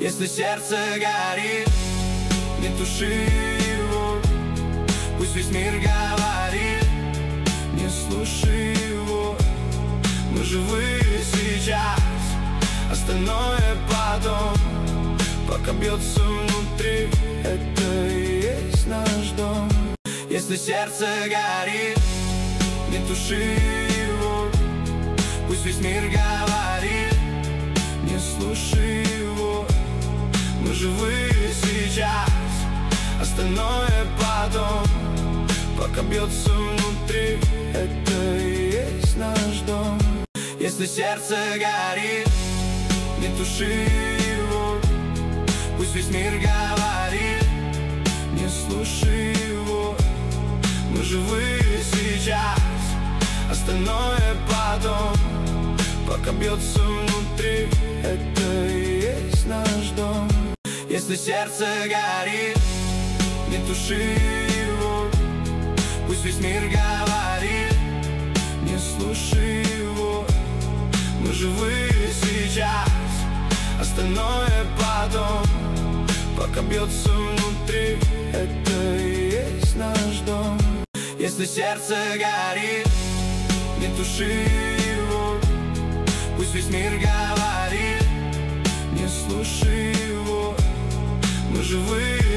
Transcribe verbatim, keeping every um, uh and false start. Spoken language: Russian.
Если сердце горит, не туши его. Пусть весь мир говорит, не слушай его. Мы живы сейчас, остальное потом. Пока бьется внутри, это и есть наш дом. Если сердце горит, не туши его. Пусть весь мир говорит, не слушай его. Мы живы сейчас, остальное потом. Пока бьется внутри, это и есть наш дом. Если сердце горит, не туши его. Пусть весь мир говорит, не слушай его. Мы живы сейчас, остальное потом. Пока бьется внутри, это и есть наш дом. Если сердце горит, не туши его. Пусть весь мир говорит, не слушай его. Мы живы сейчас, остальное потом. Пока бьется внутри, это и есть наш дом. Если сердце горит, не туши его. Пусть весь мир говорит, не слушай его. Мы живы